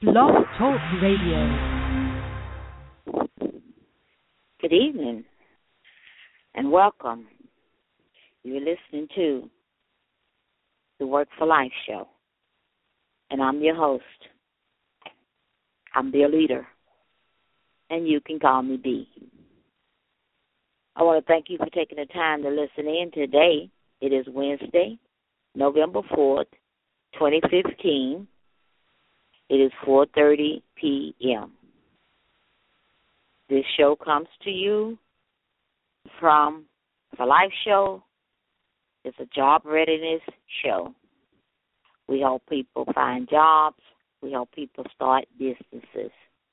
Blog Talk Radio. Good evening and welcome. You're listening to the Work for Life show, and I'm your host. I'm the leader, and you can call me B. I want to thank you for taking the time to listen in today. It is Wednesday, November 4th, 2015. It is 4:30 p.m. This show comes to you from the Life Show. It's a job readiness show. We help people find jobs. We help people start businesses.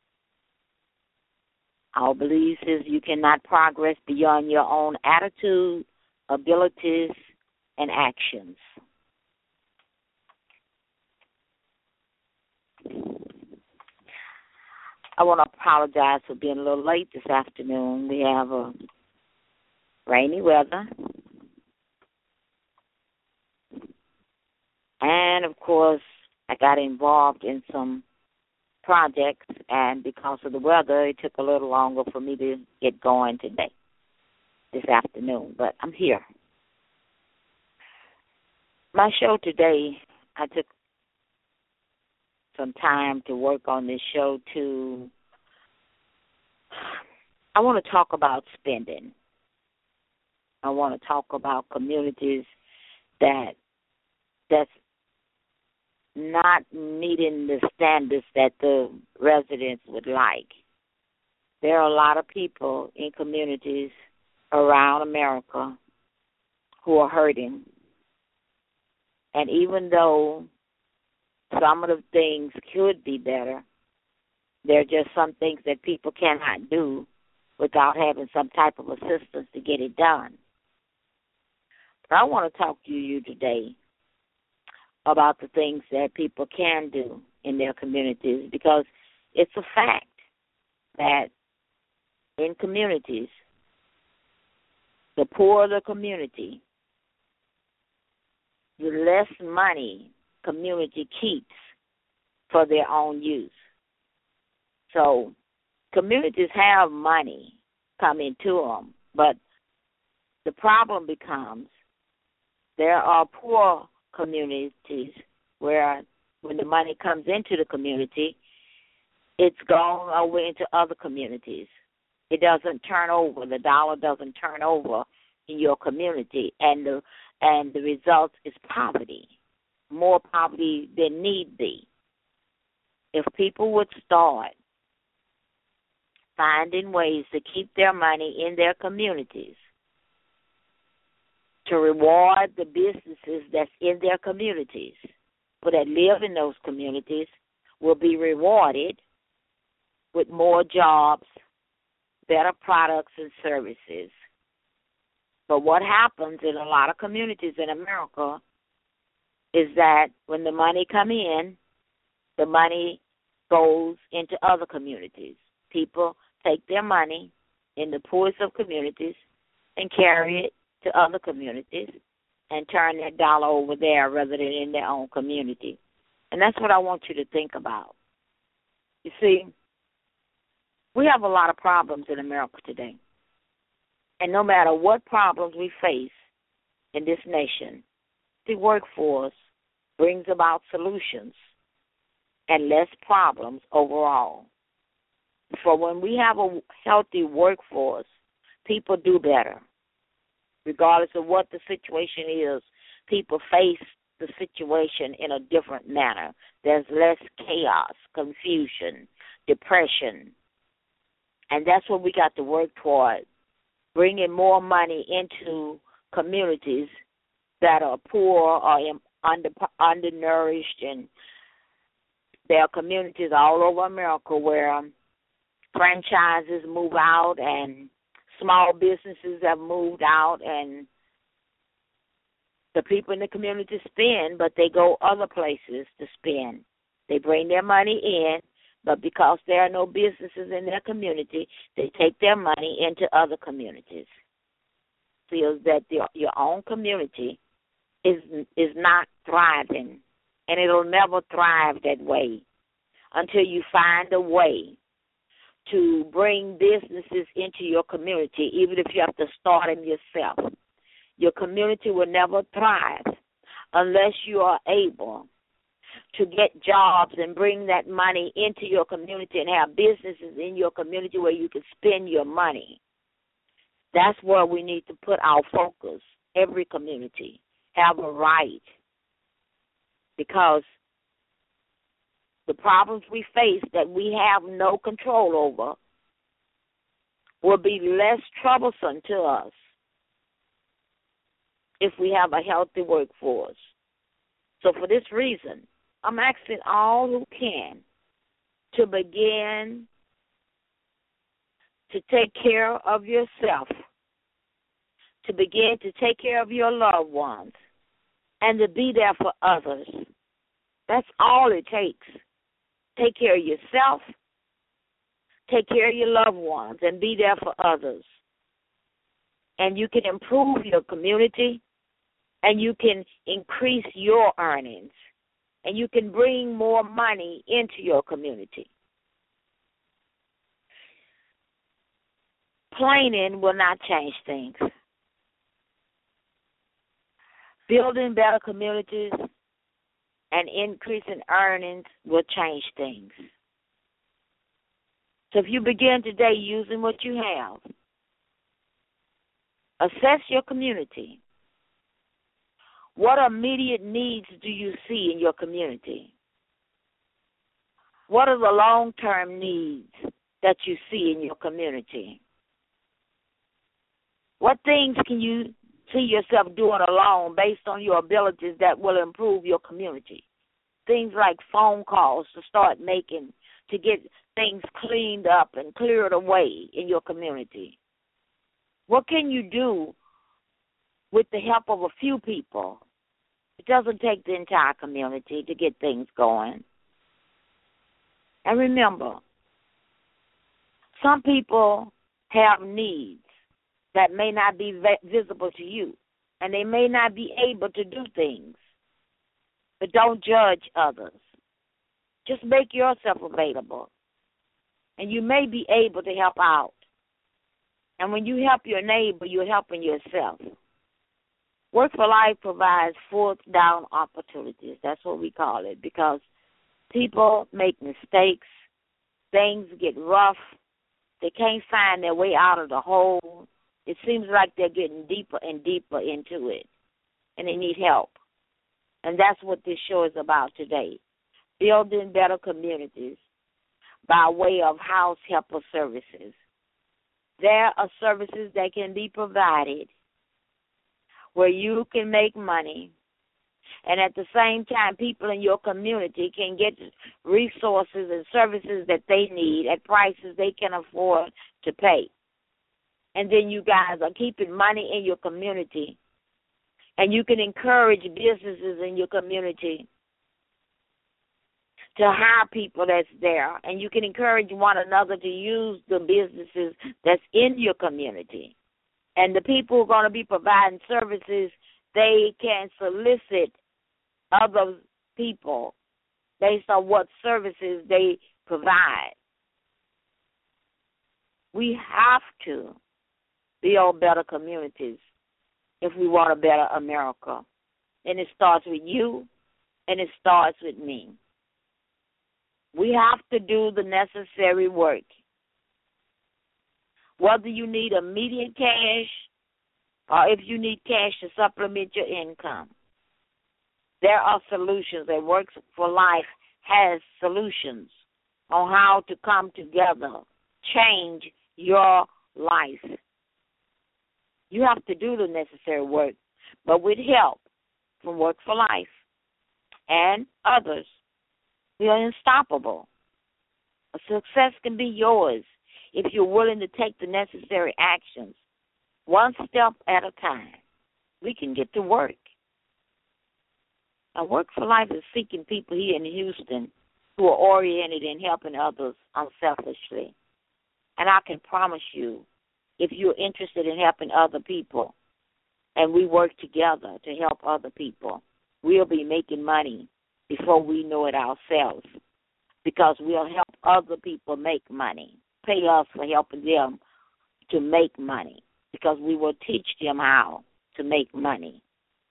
Our belief is you cannot progress beyond your own attitude, abilities, and actions. I want to apologize for being a little late this afternoon. We have rainy weather. And, of course, I got involved in some projects, and because of the weather, it took a little longer for me to get going this afternoon. But I'm here. My show today, I took some time to work on this show I want to talk about spending. I want to talk about communities that's not meeting the standards that the residents would like. There are a lot of people in communities around America who are hurting. And even though some of the things could be better, there are just some things that people cannot do without having some type of assistance to get it done. But I want to talk to you today about the things that people can do in their communities, because it's a fact that in communities, the poorer the community, the less money community keeps for their own use. So communities have money come into them, but the problem becomes there are poor communities where when the money comes into the community, it's gone over into other communities. It doesn't turn over. The dollar doesn't turn over in your community, and the result is poverty. More poverty than need be. If people would start finding ways to keep their money in their communities, to reward the businesses that's in their communities, people that live in those communities will be rewarded with more jobs, better products and services. But what happens in a lot of communities in America is that when the money come in, the money goes into other communities. People take their money in the poorest of communities and carry it to other communities and turn that dollar over there rather than in their own community. And that's what I want you to think about. You see, we have a lot of problems in America today. And no matter what problems we face in this nation, the workforce brings about solutions and less problems overall. For when we have a healthy workforce, people do better. Regardless of what the situation is, people face the situation in a different manner. There's less chaos, confusion, depression. And that's what we got to work toward, bringing more money into communities that are poor or undernourished, and there are communities all over America where franchises move out and small businesses have moved out, and the people in the community spend, but they go other places to spend. They bring their money in, but because there are no businesses in their community, they take their money into other communities. Feels that your own community is not thriving, and it'll never thrive that way until you find a way to bring businesses into your community, even if you have to start them yourself. Your community will never thrive unless you are able to get jobs and bring that money into your community and have businesses in your community where you can spend your money. That's where we need to put our focus. Every community have a right, because the problems we face that we have no control over will be less troublesome to us if we have a healthy workforce. So for this reason, I'm asking all who can to begin to take care of yourself, to begin to take care of your loved ones, and to be there for others. That's all it takes. Take care of yourself, take care of your loved ones, and be there for others. And you can improve your community, and you can increase your earnings, and you can bring more money into your community. Planning will not change things. Building better communities and increasing earnings will change things. So if you begin today using what you have, assess your community. What immediate needs do you see in your community? What are the long-term needs that you see in your community? What things can you see yourself doing alone based on your abilities that will improve your community? Things like phone calls to start making to get things cleaned up and cleared away in your community. What can you do with the help of a few people? It doesn't take the entire community to get things going. And remember, some people have needs that may not be visible to you, and they may not be able to do things. But don't judge others. Just make yourself available, and you may be able to help out. And when you help your neighbor, you're helping yourself. Work for Life provides fourth down opportunities. That's what we call it, because people make mistakes. Things get rough. They can't find their way out of the hole. It seems like they're getting deeper and deeper into it, and they need help. And that's what this show is about today, building better communities by way of house helper services. There are services that can be provided where you can make money, and at the same time, people in your community can get resources and services that they need at prices they can afford to pay. And then you guys are keeping money in your community, and you can encourage businesses in your community to hire people that's there, and you can encourage one another to use the businesses that's in your community. And the people who are going to be providing services, they can solicit other people based on what services they provide. We have to build better communities if we want a better America. And it starts with you, and it starts with me. We have to do the necessary work. Whether you need immediate cash or if you need cash to supplement your income, there are solutions. And Work for Life has solutions on how to come together, change your life. You have to do the necessary work, but with help from Work for Life and others, we are unstoppable. A success can be yours if you're willing to take the necessary actions, one step at a time. We can get to work. Now, Work for Life is seeking people here in Houston who are oriented in helping others unselfishly. And I can promise you, if you're interested in helping other people and we work together to help other people, we'll be making money before we know it ourselves. because we'll help other people make money. Pay us for helping them to make money because we will teach them how to make money.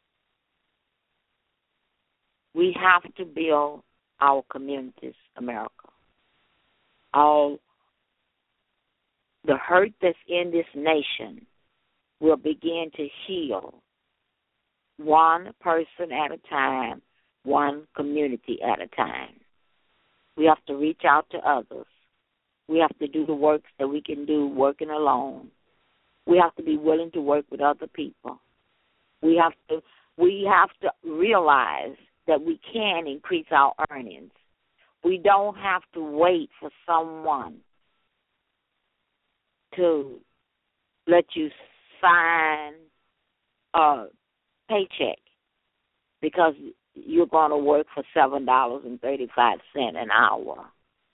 We have to build our communities, America. All the hurt that's in this nation will begin to heal one person at a time, one community at a time. We have to reach out to others. We have to do the work that we can do working alone. We have to be willing to work with other people. We have to realize that we can increase our earnings. We don't have to wait for someone to let you sign a paycheck because you're going to work for $7.35 an hour.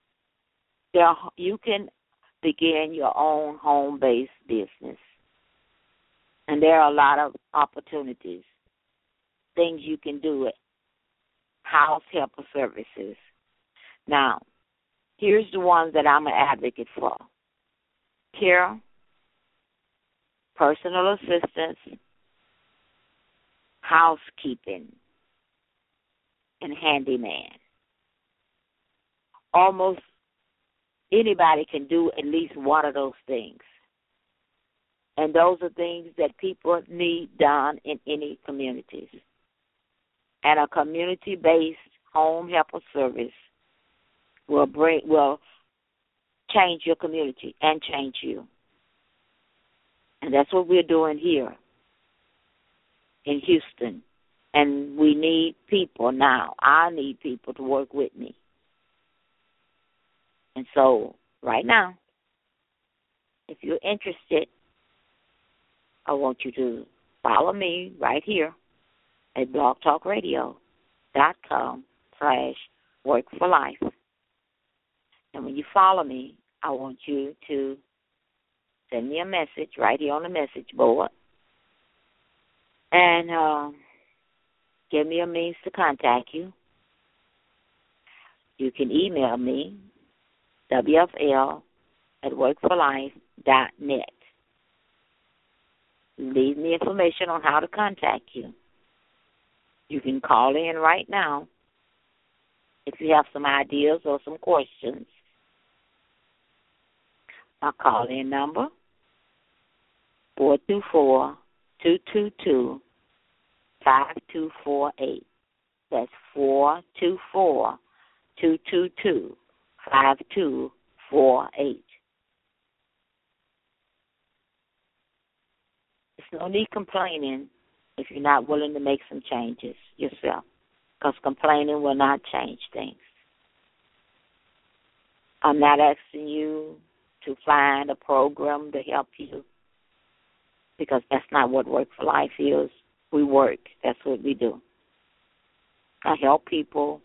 You can begin your own home-based business, and there are a lot of opportunities, things you can do. House helper services. Now, here's the ones that I'm an advocate for. Care, personal assistance, housekeeping, and handyman. Almost anybody can do at least one of those things. And those are things that people need done in any communities. And a community-based home helper service will change your community and change you. And that's what we're doing here in Houston. And we need people now. I need people to work with me. And so right now, if you're interested, I want you to follow me right here at blogtalkradio.com/workforlife. And when you follow me, I want you to send me a message right here on the message board and give me a means to contact you. You can email me, wfl@workforlife.net. Leave me information on how to contact you. You can call in right now if you have some ideas or some questions. My call-in number, 424-222-5248. That's 424-222-5248. There's no need complaining if you're not willing to make some changes yourself, because complaining will not change things. I'm not asking you to find a program to help you, because that's not what Work for Life is. We work. That's what we do. I help people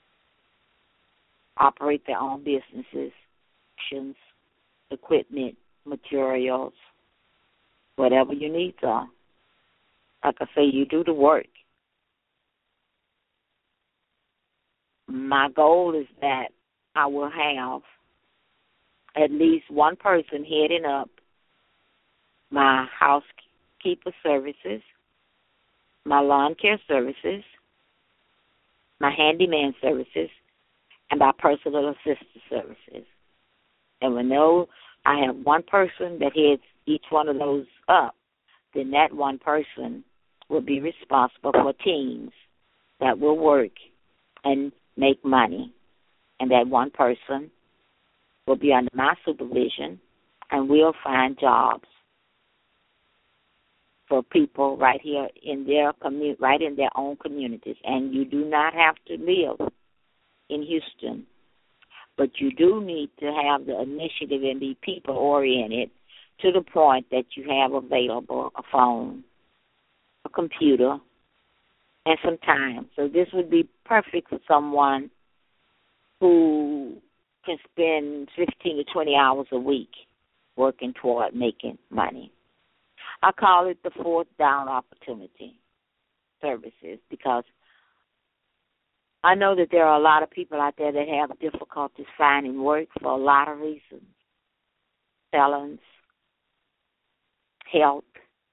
operate their own businesses, equipment, materials, whatever your needs are. Like I say, you do the work. My goal is that I will have at least one person heading up my housekeeper services, my lawn care services, my handyman services, and my personal assistant services. And when I have one person that heads each one of those up, then that one person will be responsible for teams that will work and make money. And that one person will be under my supervision, and we'll find jobs for people right here in their right in their own communities. And you do not have to live in Houston, but you do need to have the initiative and be people-oriented to the point that you have available a phone, a computer, and some time. So this would be perfect for someone who can spend 15 to 20 hours a week working toward making money. I call it the fourth down opportunity services, because I know that there are a lot of people out there that have difficulties finding work for a lot of reasons. Felons, health,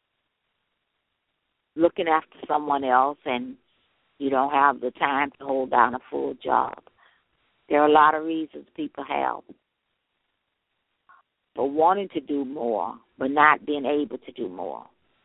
looking after someone else, and you don't have the time to hold down a full job. There are a lot of reasons people have for wanting to do more, but not being able to do more.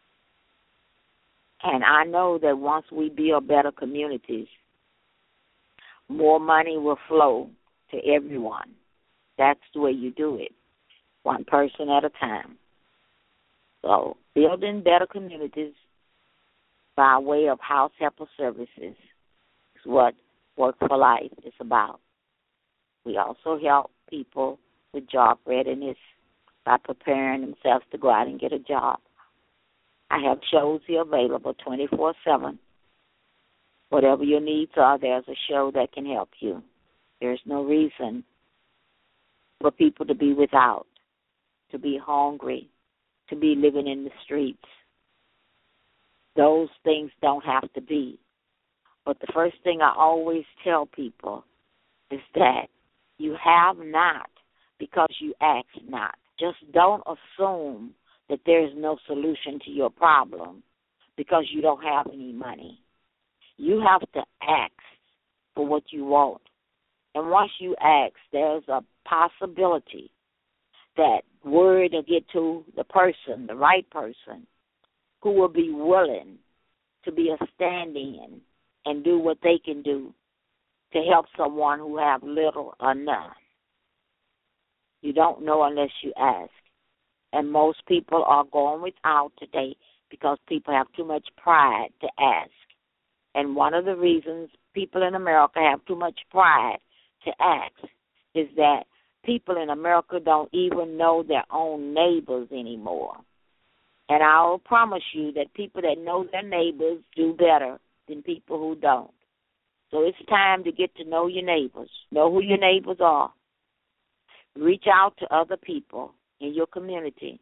And I know that once we build better communities, more money will flow to everyone. That's the way you do it, one person at a time. So building better communities by way of house helper services is what Work for Life is about. We also help people with job readiness by preparing themselves to go out and get a job. I have shows here available 24/7. Whatever your needs are, there's a show that can help you. There's no reason for people to be without, to be hungry, to be living in the streets. Those things don't have to be. But the first thing I always tell people is that you have not because you ask not. Just don't assume that there's no solution to your problem because you don't have any money. You have to ask for what you want. And once you ask, there's a possibility that word will get to the person, the right person, who will be willing to be a stand-in and do what they can do to help someone who have little or none. You don't know unless you ask. And most people are going without today because people have too much pride to ask. And one of the reasons people in America have too much pride to ask is that people in America don't even know their own neighbors anymore. And I'll promise you that people that know their neighbors do better than people who don't. So it's time to get to know your neighbors. Know who your neighbors are. Reach out to other people in your community.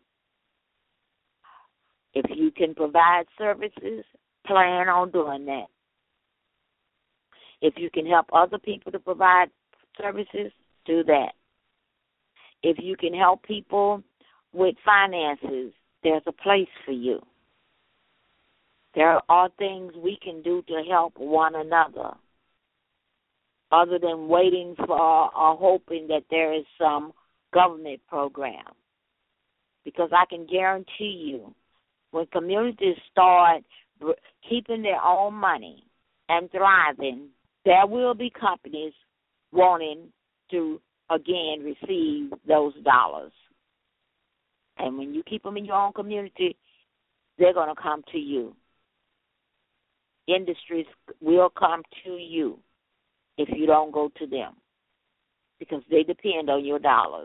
If you can provide services, plan on doing that. If you can help other people to provide services, do that. If you can help people with finances, there's a place for you. There are things we can do to help one another other than waiting for or hoping that there is some government program. Because I can guarantee you, when communities start keeping their own money and thriving, there will be companies wanting to, again, receive those dollars. And when you keep them in your own community, they're going to come to you. Industries will come to you if you don't go to them because they depend on your dollars.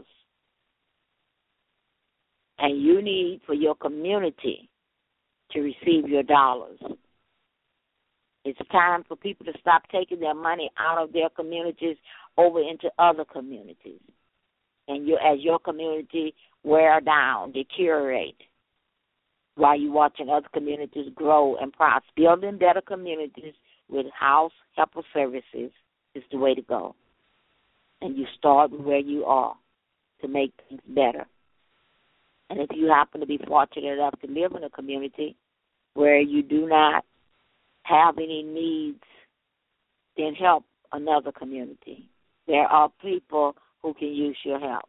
And you need for your community to receive your dollars. It's time for people to stop taking their money out of their communities over into other communities. And as your community wear down, deteriorate, while you're watching other communities grow and prosper. Building better communities with house helper services is the way to go. And you start where you are to make things better. And if you happen to be fortunate enough to live in a community where you do not have any needs, then help another community. There are people who can use your help.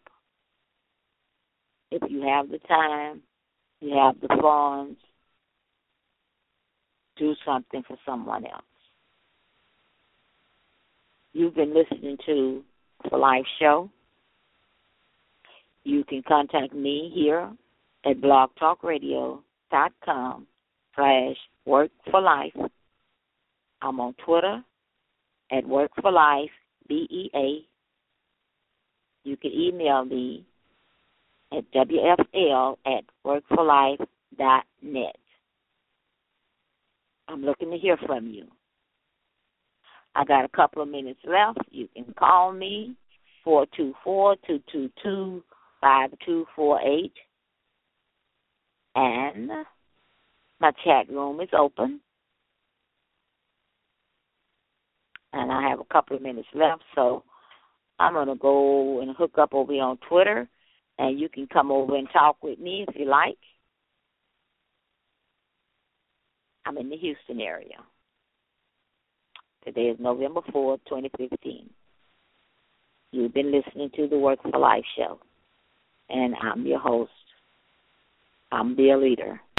If you have the time, you have the funds, do something for someone else. You've been listening to the Life Show. You can contact me here at blogtalkradio.com/workforlife. I'm on Twitter at workforlife, BEA. You can email me at wfl@workforlife.net. I'm looking to hear from you. I got a couple of minutes left. You can call me, 424-222-5248. And my chat room is open. and I have a couple of minutes left, so I'm going to go and hook up over here on Twitter, and you can come over and talk with me if you like. I'm in the Houston area. Today is November 4th, 2015. You've been listening to the Work for Life show, and I'm your host. I'm the leader.